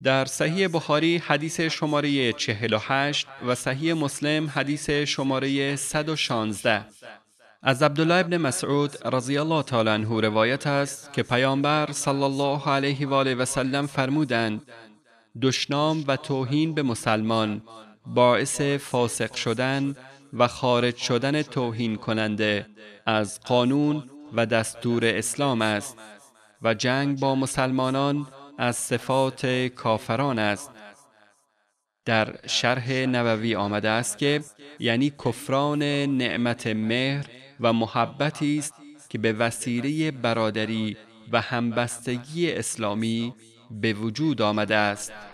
در صحیح بخاری حدیث شماره 48 و صحیح مسلم حدیث شماره 116 از عبدالله ابن مسعود رضی الله تعالی عنه روایت است که پیامبر صلی الله علیه و آله و سلم فرمودند: دشنام و توهین به مسلمان باعث فاسق شدن و خارج شدن توهین کننده از قانون و دستور اسلام است و جنگ با مسلمانان از صفات کافران است. در شرح نووی آمده است که یعنی کفران نعمت مهر و محبتی است که به وسیله برادری و همبستگی اسلامی به وجود آمده است.